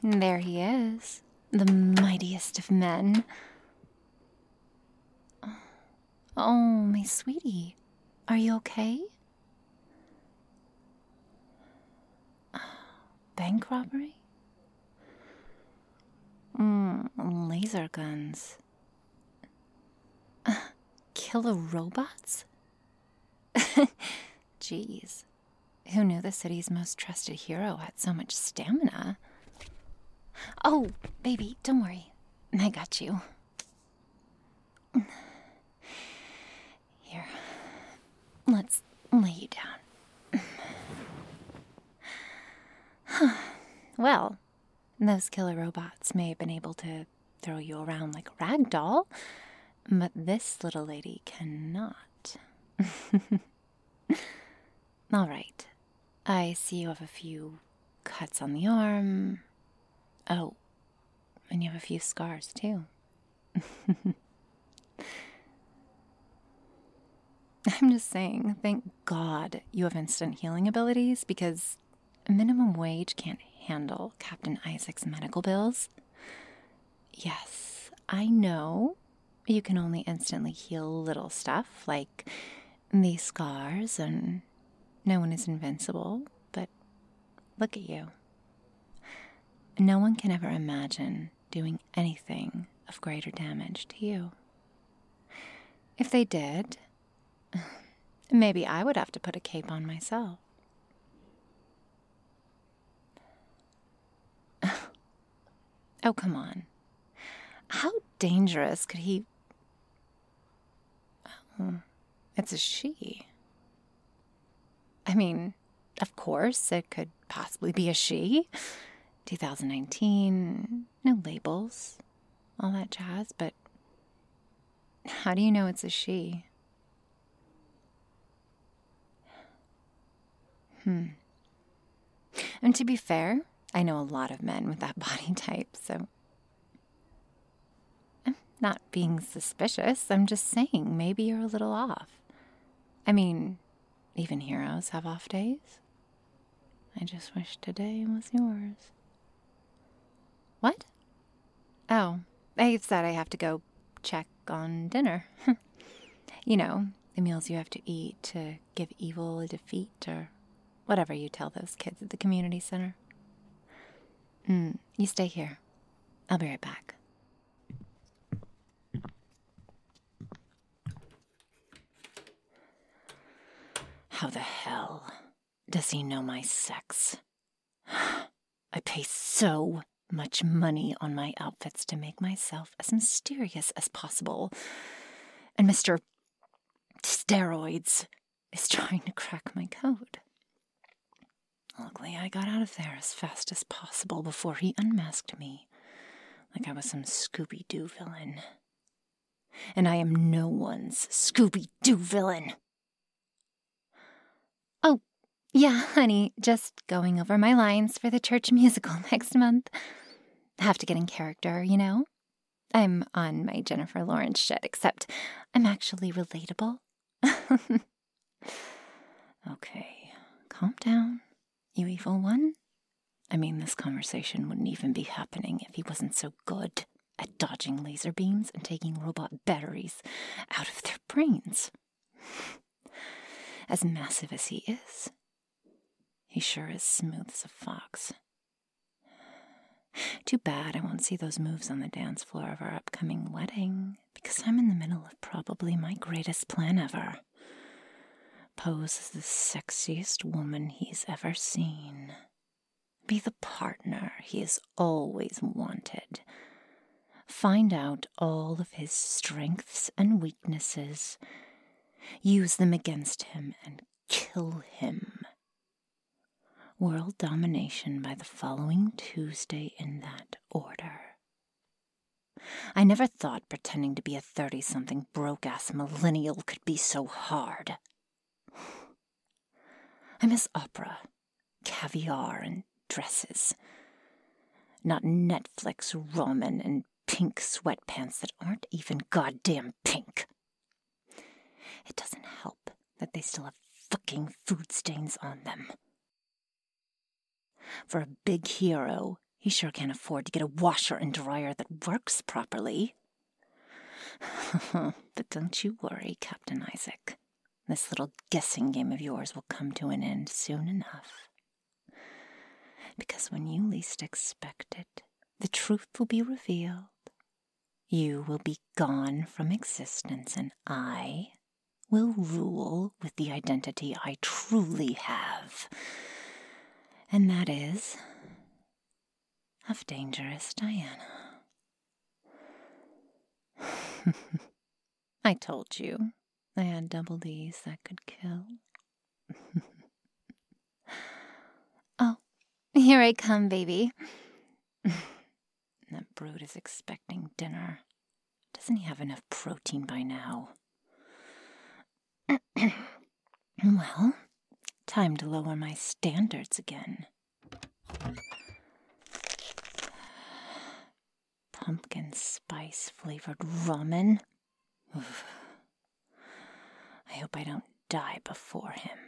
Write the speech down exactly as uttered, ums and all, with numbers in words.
There he is, the mightiest of men. Oh, my sweetie, are you okay? Bank robbery? Mm, laser guns. Uh, killer robots? Jeez. Who knew the city's most trusted hero had so much stamina? Oh, baby, don't worry. I got you. Here. Let's lay you down. Well, those killer robots may have been able to throw you around like a rag doll, but this little lady cannot. All right. I see you have a few cuts on the arm. Oh, and you have a few scars, too. I'm just saying, thank God you have instant healing abilities, because minimum wage can't handle Captain Isaac's medical bills. Yes, I know you can only instantly heal little stuff, like these scars, and no one is invincible, but look at you. No one can ever imagine doing anything of greater damage to you. If they did, maybe I would have to put a cape on myself. Oh, come on. How dangerous could he... Oh, it's a she. I mean, of course, it could possibly be a she. two thousand nineteen, no labels, all that jazz, but how do you know it's a she? Hmm. And to be fair, I know a lot of men with that body type, so I'm not being suspicious. I'm just saying maybe you're a little off. I mean, even heroes have off days. I just wish today was yours. What? Oh, I said I have to go check on dinner. You know, the meals you have to eat to give evil a defeat, or whatever you tell those kids at the community center. Mm, you stay here. I'll be right back. How the hell does he know my sex? I pay so much money on my outfits to make myself as mysterious as possible. And Mister Steroids is trying to crack my code. Luckily, I got out of there as fast as possible before he unmasked me, like I was some Scooby-Doo villain. And I am no one's Scooby-Doo villain. Oh, yeah, honey, just going over my lines for the church musical next month. Have to get in character, you know? I'm on my Jennifer Lawrence shit, except I'm actually relatable. Okay, calm down, you evil one. I mean, this conversation wouldn't even be happening if he wasn't so good at dodging laser beams and taking robot batteries out of their brains. As massive as he is, he sure is smooth as a fox. Too bad I won't see those moves on the dance floor of our upcoming wedding, because I'm in the middle of probably my greatest plan ever. Pose as the sexiest woman he's ever seen. Be the partner he has always wanted. Find out all of his strengths and weaknesses. Use them against him and kill him. World domination by the following Tuesday in that order. I never thought pretending to be a thirty-something broke-ass millennial could be so hard. I miss opera, caviar, and dresses. Not Netflix ramen and pink sweatpants that aren't even goddamn pink. It doesn't help that they still have fucking food stains on them. For a big hero, He sure can't afford to get a washer and dryer that works properly. But don't you worry, Captain Isaac. This little guessing game of yours will come to an end soon enough. Because when you least expect it, the truth will be revealed. You will be gone from existence, and I will rule with the identity I truly have. And that is of Dangerous Diana. I told you I had double D's that could kill. Oh, here I come, baby. That brute is expecting dinner. Doesn't he have enough protein by now? Well, time to lower my standards again. Pumpkin spice flavored ramen. Oof. I hope I don't die before him.